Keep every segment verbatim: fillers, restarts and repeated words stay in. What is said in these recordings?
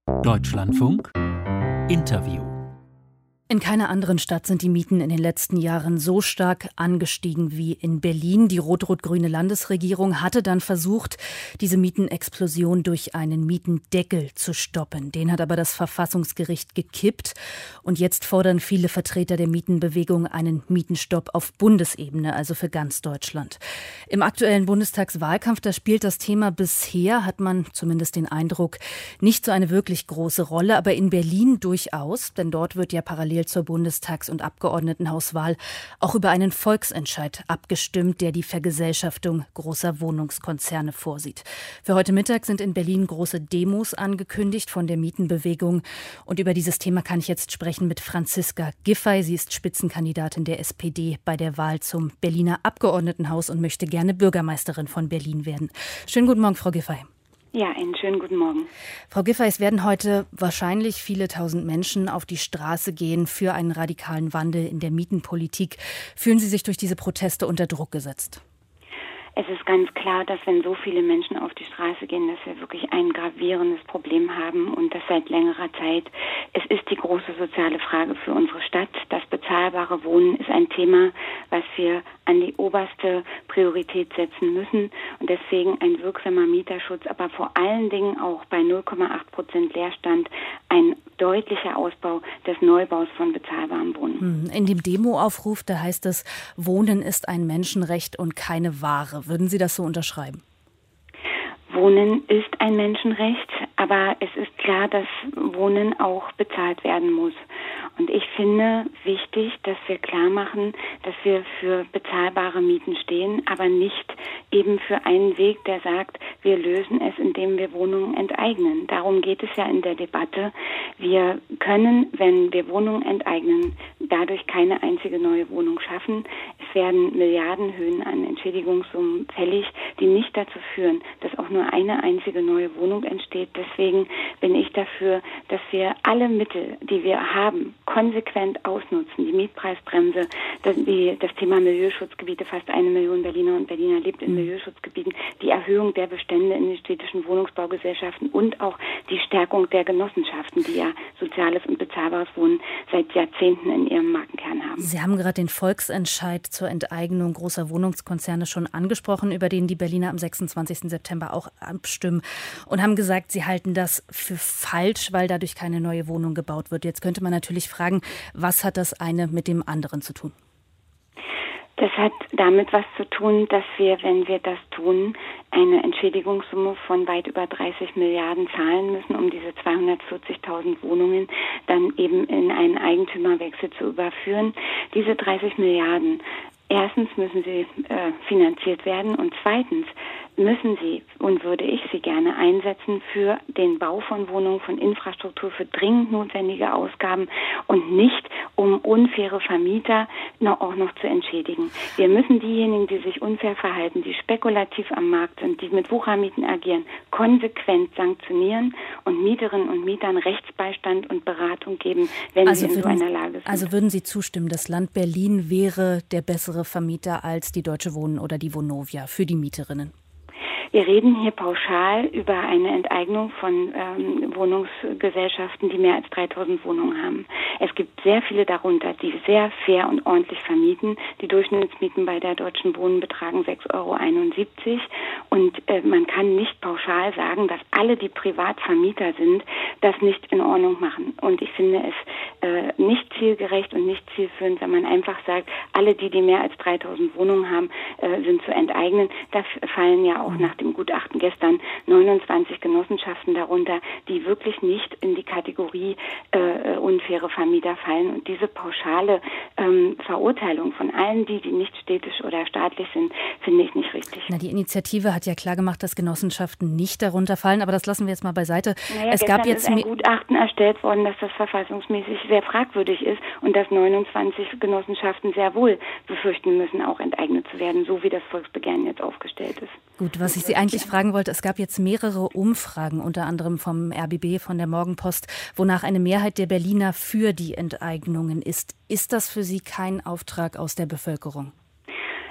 Deutschlandfunk Interview. In keiner anderen Stadt sind die Mieten in den letzten Jahren so stark angestiegen wie in Berlin. Die rot-rot-grüne Landesregierung hatte dann versucht, diese Mietenexplosion durch einen Mietendeckel zu stoppen. Den hat aber das Verfassungsgericht gekippt. Und jetzt fordern viele Vertreter der Mietenbewegung einen Mietenstopp auf Bundesebene, also für ganz Deutschland. Im aktuellen Bundestagswahlkampf, da spielt das Thema bisher, hat man zumindest den Eindruck, nicht so eine wirklich große Rolle. Aber in Berlin durchaus, denn dort wird ja parallel zur Bundestags- und Abgeordnetenhauswahl auch über einen Volksentscheid abgestimmt, der die Vergesellschaftung großer Wohnungskonzerne vorsieht. Für heute Mittag sind in Berlin große Demos angekündigt von der Mietenbewegung. Und über dieses Thema kann ich jetzt sprechen mit Franziska Giffey. Sie ist Spitzenkandidatin der S P D bei der Wahl zum Berliner Abgeordnetenhaus und möchte gerne Bürgermeisterin von Berlin werden. Schönen guten Morgen, Frau Giffey. Ja, einen schönen guten Morgen. Frau Giffey, es werden heute wahrscheinlich viele tausend Menschen auf die Straße gehen für einen radikalen Wandel in der Mietenpolitik. Fühlen Sie sich durch diese Proteste unter Druck gesetzt? Es ist ganz klar, dass wenn so viele Menschen auf die Straße gehen, dass wir wirklich ein gravierendes Problem haben und das seit längerer Zeit. Es ist die große soziale Frage für unsere Stadt. Das bezahlbare Wohnen ist ein Thema, was wir an die oberste Priorität setzen müssen und deswegen ein wirksamer Mieterschutz, aber vor allen Dingen auch bei null Komma acht Prozent Leerstand ein deutlicher Ausbau des Neubaus von bezahlbarem Wohnen. In dem Demoaufruf, da heißt es, Wohnen ist ein Menschenrecht und keine Ware. Würden Sie das so unterschreiben? Wohnen ist ein Menschenrecht, aber es ist klar, dass Wohnen auch bezahlt werden muss. Und ich finde wichtig, dass wir klar machen, dass wir für bezahlbare Mieten stehen, aber nicht eben für einen Weg, der sagt, wir lösen es, indem wir Wohnungen enteignen. Darum geht es ja in der Debatte. Wir können, wenn wir Wohnungen enteignen, dadurch keine einzige neue Wohnung schaffen. Es werden Milliardenhöhen an Entschädigungssummen fällig, die nicht dazu führen, dass auch nur eine einzige neue Wohnung entsteht. Deswegen bin ich dafür, dass wir alle Mittel, die wir haben, konsequent ausnutzen. Die Mietpreisbremse, das, die, das Thema Milieuschutzgebiete, fast eine Million Berliner und Berliner lebt in Milieuschutzgebieten, die Erhöhung der Bestände in den städtischen Wohnungsbaugesellschaften und auch die Stärkung der Genossenschaften, die ja soziales und bezahlbares Wohnen seit Jahrzehnten in ihrem Markenkern haben. Sie haben gerade den Volksentscheid zur Enteignung großer Wohnungskonzerne schon angesprochen, über den die Berliner am sechsundzwanzigsten September auch abstimmen und haben gesagt, sie halten das für falsch, weil dadurch keine neue Wohnung gebaut wird. Jetzt könnte man natürlich fragen, was hat das eine mit dem anderen zu tun? Das hat damit was zu tun, dass wir, wenn wir das tun, eine Entschädigungssumme von weit über dreißig Milliarden zahlen müssen, um diese zweihundertvierzigtausend Wohnungen dann eben in einen Eigentümerwechsel zu überführen. Diese dreißig Milliarden, erstens müssen sie äh, finanziert werden und zweitens müssen sie und würde ich sie gerne einsetzen für den Bau von Wohnungen, von Infrastruktur, für dringend notwendige Ausgaben und nicht, um unfaire Vermieter noch, auch noch zu entschädigen. Wir müssen diejenigen, die sich unfair verhalten, die spekulativ am Markt sind, die mit Wuchermieten agieren, konsequent sanktionieren und Mieterinnen und Mietern Rechtsbeistand und Beratung geben, wenn also sie in würden, so einer Lage sind. Also würden Sie zustimmen, das Land Berlin wäre der bessere Vermieter als die Deutsche Wohnen oder die Vonovia für die Mieterinnen? Wir reden hier pauschal über eine Enteignung von ähm, Wohnungsgesellschaften, die mehr als dreitausend Wohnungen haben. Es gibt sehr viele darunter, die sehr fair und ordentlich vermieten. Die Durchschnittsmieten bei der Deutschen Wohnen betragen sechs Euro einundsiebzig. Und äh, man kann nicht pauschal sagen, dass alle, die Privatvermieter sind, das nicht in Ordnung machen. Und ich finde es äh, nicht zielgerecht und nicht zielführend, wenn man einfach sagt, alle, die, die mehr als dreitausend Wohnungen haben, äh, sind zu enteignen. Da fallen ja auch nach dem Gutachten gestern neunundzwanzig Genossenschaften darunter, die wirklich nicht in die Kategorie äh, unfaire Vermieter fallen. Und diese pauschale ähm, Verurteilung von allen die, die nicht städtisch oder staatlich sind, finde ich nicht richtig. Na, die Initiative hat ja klar gemacht, dass Genossenschaften nicht darunter fallen, aber das lassen wir jetzt mal beiseite. Naja, es gab jetzt ist ein Gutachten erstellt worden, dass das verfassungsmäßig sehr fragwürdig ist und dass neunundzwanzig Genossenschaften sehr wohl befürchten müssen, auch enteignet zu werden, so wie das Volksbegehren jetzt aufgestellt ist. Gut, was ich Sie eigentlich fragen wollte, es gab jetzt mehrere Umfragen, unter anderem vom R B B, von der Morgenpost, wonach eine Mehrheit der Berliner für die Enteignungen ist. Ist das für Sie kein Auftrag aus der Bevölkerung? Es ist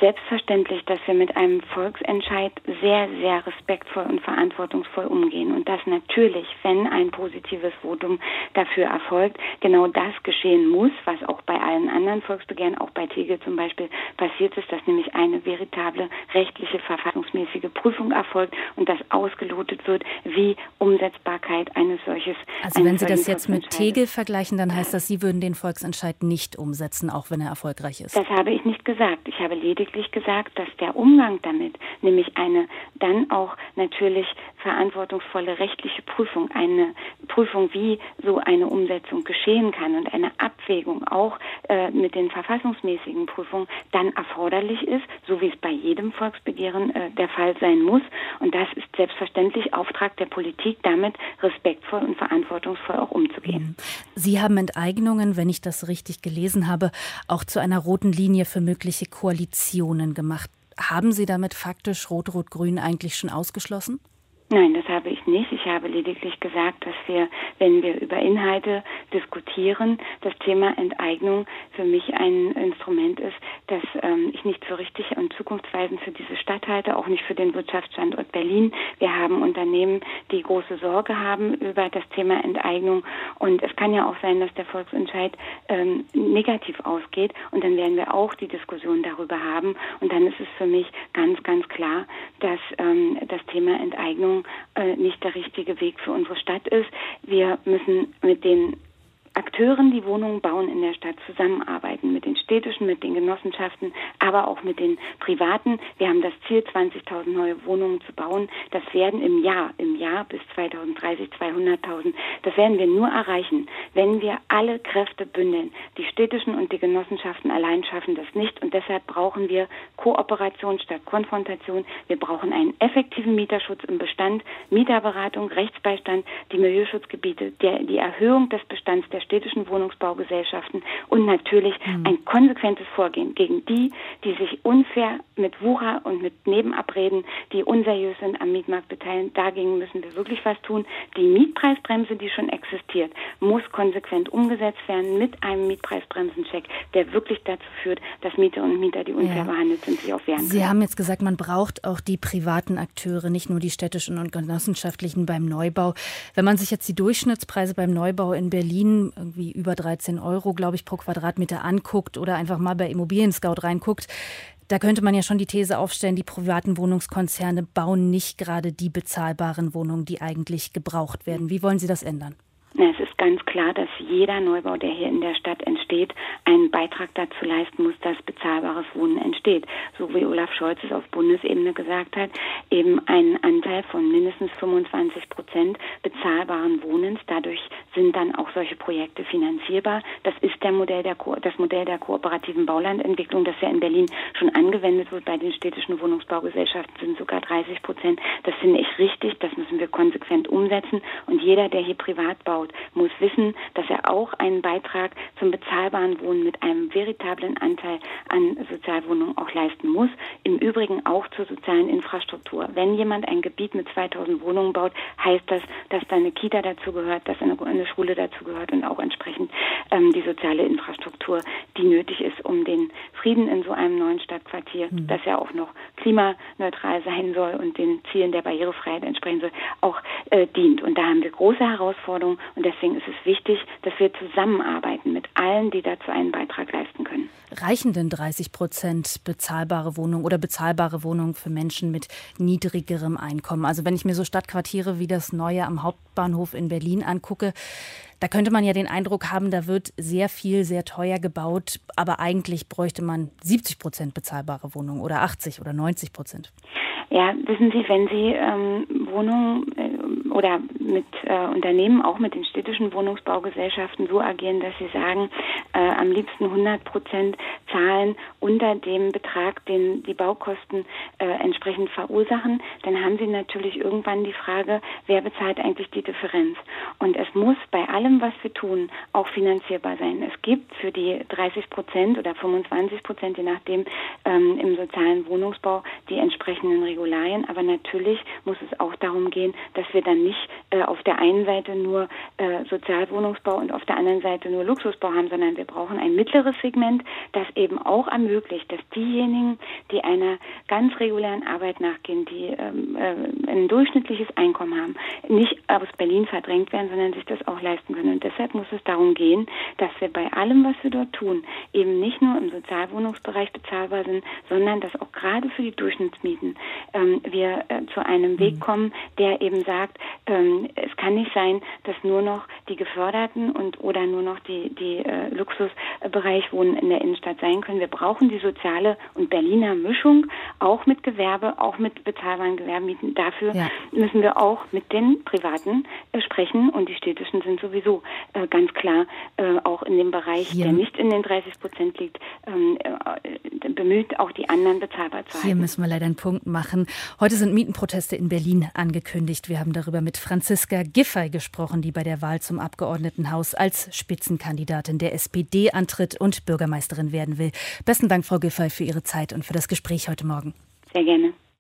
selbstverständlich, dass wir mit einem Volksentscheid sehr, sehr respektvoll und verantwortungsvoll umgehen und dass natürlich, wenn ein positives Votum dafür erfolgt, genau das geschehen muss, was auch bei allen anderen Volksbegehren, auch bei Tegel zum Beispiel passiert ist, dass nämlich eine veritable rechtliche, verfassungsmäßige Prüfung erfolgt und dass ausgelotet wird, wie Umsetzbarkeit eines solches. Also wenn Sie das jetzt mit Tegel vergleichen, dann heißt das, Sie würden den Volksentscheid nicht umsetzen, auch wenn er erfolgreich ist. Das habe ich nicht gesagt. Ich habe lediglich gesagt, dass der Umgang damit, nämlich eine dann auch natürlich verantwortungsvolle rechtliche Prüfung, eine Prüfung, wie so eine Umsetzung geschehen kann und eine Abwägung auch äh, mit den verfassungsmäßigen Prüfungen dann erforderlich ist, so wie es bei jedem Volksbegehren äh, der Fall sein muss. Und das ist selbstverständlich Auftrag der Politik, damit respektvoll und verantwortungsvoll auch umzugehen. Sie haben Enteignungen, wenn ich das richtig gelesen habe, auch zu einer roten Linie für mögliche Koalitionen gemacht. Haben Sie damit faktisch Rot-Rot-Grün eigentlich schon ausgeschlossen? Nein, das habe ich nicht. Ich habe lediglich gesagt, dass wir, wenn wir über Inhalte diskutieren, das Thema Enteignung für mich ein Instrument ist, das ähm, ich nicht für richtig und zukunftsweisend für diese Stadt halte, auch nicht für den Wirtschaftsstandort Berlin. Wir haben Unternehmen, die große Sorge haben über das Thema Enteignung und es kann ja auch sein, dass der Volksentscheid ähm, negativ ausgeht und dann werden wir auch die Diskussion darüber haben und dann ist es für mich ganz, ganz klar, dass ähm, das Thema Enteignung nicht der richtige Weg für unsere Stadt ist. Wir müssen mit den Akteuren, die Wohnungen bauen in der Stadt, zusammenarbeiten, mit den städtischen, mit den Genossenschaften, aber auch mit den privaten. Wir haben das Ziel, zwanzigtausend neue Wohnungen zu bauen. Das werden im Jahr, im Jahr bis zweitausenddreißig zweihunderttausend. Das werden wir nur erreichen, wenn wir alle Kräfte bündeln. Die städtischen und die Genossenschaften allein schaffen das nicht und deshalb brauchen wir Kooperation statt Konfrontation. Wir brauchen einen effektiven Mieterschutz im Bestand, Mieterberatung, Rechtsbeistand, die Milieuschutzgebiete, der, die Erhöhung des Bestands der städtischen Wohnungsbaugesellschaften und natürlich mhm. ein konsequentes Vorgehen gegen die, die sich unfair mit Wucher und mit Nebenabreden, die unseriös sind, am Mietmarkt beteiligen. Dagegen müssen wir wirklich was tun. Die Mietpreisbremse, die schon existiert, muss konsequent umgesetzt werden mit einem Mietpreisbremsencheck, der wirklich dazu führt, dass Mieter und Mieter, die unfair ja. behandelt sind, sich auch wehren können. Sie haben jetzt gesagt, man braucht auch die privaten Akteure, nicht nur die städtischen und genossenschaftlichen beim Neubau. Wenn man sich jetzt die Durchschnittspreise beim Neubau in Berlin irgendwie über dreizehn Euro, glaube ich, pro Quadratmeter anguckt oder einfach mal bei Immobilien Scout reinguckt, da könnte man ja schon die These aufstellen, die privaten Wohnungskonzerne bauen nicht gerade die bezahlbaren Wohnungen, die eigentlich gebraucht werden. Wie wollen Sie das ändern? Na, es ist ganz klar, dass jeder Neubau, der hier in der Stadt entsteht, einen Beitrag dazu leisten muss, dass bezahlbares Wohnen entsteht. So wie Olaf Scholz es auf Bundesebene gesagt hat, eben einen Anteil von mindestens fünfundzwanzig Prozent bezahlbaren Wohnens. Dadurch sind dann auch solche Projekte finanzierbar. Das ist der Modell der Ko- das Modell der kooperativen Baulandentwicklung, das ja in Berlin schon angewendet wird. Bei den städtischen Wohnungsbaugesellschaften sind sogar dreißig Prozent. Das finde ich richtig. Das müssen wir konsequent umsetzen. Und jeder, der hier privat baut, muss wissen, dass er auch einen Beitrag zum bezahlbaren Wohnen mit einem veritablen Anteil an Sozialwohnungen auch leisten muss. Im Übrigen auch zur sozialen Infrastruktur. Wenn jemand ein Gebiet mit zweitausend Wohnungen baut, heißt das, dass da eine Kita dazugehört, dass eine, eine Schule dazugehört und auch entsprechend ähm, die soziale Infrastruktur, die nötig ist, um den Frieden in so einem neuen Stadtquartier, mhm. das ja auch noch klimaneutral sein soll und den Zielen der Barrierefreiheit entsprechen soll, auch äh, dient. Und da haben wir große Herausforderungen. Und deswegen ist es wichtig, dass wir zusammenarbeiten mit allen, die dazu einen Beitrag leisten können. Reichen denn dreißig Prozent bezahlbare Wohnungen oder bezahlbare Wohnungen für Menschen mit niedrigerem Einkommen? Also wenn ich mir so Stadtquartiere wie das neue am Hauptbahnhof in Berlin angucke, da könnte man ja den Eindruck haben, da wird sehr viel, sehr teuer gebaut, aber eigentlich bräuchte man siebzig Prozent bezahlbare Wohnungen oder achtzig oder neunzig Prozent. Ja, wissen Sie, wenn Sie ähm, Wohnungen äh, oder mit äh, Unternehmen, auch mit den städtischen Wohnungsbaugesellschaften so agieren, dass sie sagen, äh, am liebsten hundert Prozent zahlen unter dem Betrag, den die Baukosten äh, entsprechend verursachen, dann haben Sie natürlich irgendwann die Frage, wer bezahlt eigentlich die Differenz? Und es muss bei allem, was wir tun, auch finanzierbar sein. Es gibt für die dreißig Prozent oder fünfundzwanzig Prozent, je nachdem, ähm, im sozialen Wohnungsbau die entsprechenden Regularien. Aber natürlich muss es auch darum gehen, dass wir dann nicht äh, auf der einen Seite nur äh, Sozialwohnungsbau und auf der anderen Seite nur Luxusbau haben, sondern wir brauchen ein mittleres Segment, das eben auch ermöglicht, dass diejenigen, die einer ganz regulären Arbeit nachgehen, die ähm, äh, ein durchschnittliches Einkommen haben, nicht aus Berlin verdrängt werden, sondern sich das auch leisten können. Und deshalb muss es darum gehen, dass wir bei allem, was wir dort tun, eben nicht nur im Sozialwohnungsbereich bezahlbar sind, sondern dass auch gerade für die Durchschnittsmieten ähm, wir äh, zu einem Weg kommen, der eben sagt, ähm, es kann nicht sein, dass nur noch die Geförderten und oder nur noch die, die äh, Luxusbereich Wohnen in der Innenstadt sein können. Wir brauchen die soziale und Berliner Mischung, auch mit Gewerbe, auch mit bezahlbaren Gewerbemieten. Dafür ja. müssen wir auch mit den Privaten äh, sprechen und die städtischen sind sowieso äh, ganz klar äh, auch in dem Bereich, Hier. der nicht in den dreißig Prozent liegt, ähm, äh, bemüht, auch die anderen bezahlbar zu halten. Hier müssen wir leider einen Punkt machen. Heute sind Mietenproteste in Berlin angekündigt. Wir haben darüber mit Franziska Giffey gesprochen, die bei der Wahl zum Abgeordnetenhaus als Spitzenkandidatin der S P D antritt und Bürgermeisterin werden will. Besten Dank, Frau Giffey, für Ihre Zeit und für das Gespräch heute Morgen. Sehr gerne.